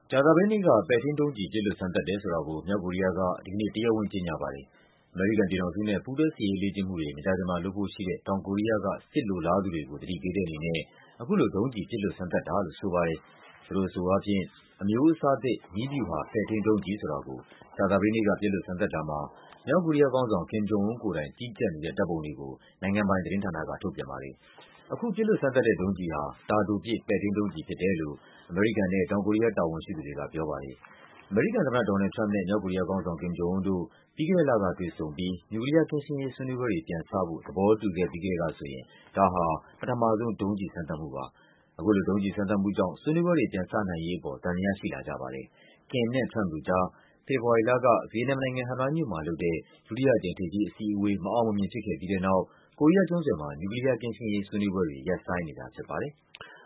ကြာသပတေးနေ့က ပဲ့ထိန်းဒုံးကျည်ပစ်လွှတ်စမ်းသပ်တယ်ဆိုတာကို မြောက်ကိုရီးယားက ဒီကနေ့ တရားဝင်ကြေညာပါတယ်။ အမေရိကန်ပြည်ထောင်စုနဲ့ ပူးတွဲစစ်ရေးလေ့ကျင့်မှုတွေ မကြာခင်မှာလုပ်ဖို့ရှိတဲ့ တောင်ကိုရီးယားက စစ်လိုလားသူတွေကို သတိပေးတဲ့အနေနဲ့ အခုလို ဒုံးကျည်ပစ်လွှတ်စမ်းသပ်တာလို့ဆိုပါတယ်။ သူတို့အဆိုအားဖြင့် အမျိုးအစားသစ် နည်းဗျူဟာ ပဲ့ထိန်းဒုံးကျည်ဆိုတာကို ကြာသပတေးနေ့က ပစ်လွှတ်စမ်းသပ်တာမှာ မြောက်ကိုရီးယားခေါင်းဆောင် Kim Jong Un ကိုယ်တိုင် ကြီးကြပ်နေတဲ့ ဓာတ်ပုံတွေကို နိုင်ငံပိုင်သတင်းဌာနက ထုတ်ပြန်ပါတယ်။ အခုပစ်လွှတ်စမ်းသပ်တဲ့ဒုံးကျည်ဟာ တာတိုပစ် ပဲ့ထိန်းဒုံးကျည်ဖြစ်တယ်လို့ အမေရိကန်နဲ့ တောင်ကိုရီးယား တာဝန်ရှိသူတွေကပြောပါတယ်။ အမေရိကန်သမ္မတ ဒေါ်နယ်လ်ဒ် ထရမ့်ပ်နဲ့ မြောက်ကိုရီးယားခေါင်းဆောင် Kim Jong Un တို့ ပြီးခဲ့တဲ့လကတွေ့ဆုံပြီး နျူကလီးယားကင်းရှင်းရေး ဆွေးနွေးပွဲတွေပြန်စဖို့ သဘောတူခဲ့ပြီးကတည်းကဆိုရင် ဒါဟာ ပထမဆုံး ဒုံးကျည်စမ်းသပ်မှုပါ။ အခုလို ဒုံးကျည်စမ်းသပ်မှုကြောင့် ဆွေးနွေးပွဲတွေပြန်စနိုင်ရေးအပေါ် သံသယရှိလာကြပါတယ်။ Kim နဲ့ ထရမ့်ပ်တို့ကြား ဖေဖော်ဝါရီလက ဗီယက်နမ်နိုင်ငံ၊ ဟနွိုင်းမြို့မှာလုပ်တဲ့ ဒုတိယအကြိမ် ထိပ်သီးအစည်းအဝေး မအောင်မမြင်ဖြစ်ခဲ့ပြီးတဲ့နောက် ကိုရီးယားကျွန်းဆွယ်မှာ နျူကလီးယားကင်းရှင်းရေး ဆွေးနွေးပွဲတွေ ရပ်ဆိုင်းနေတာဖြစ်ပါတယ်။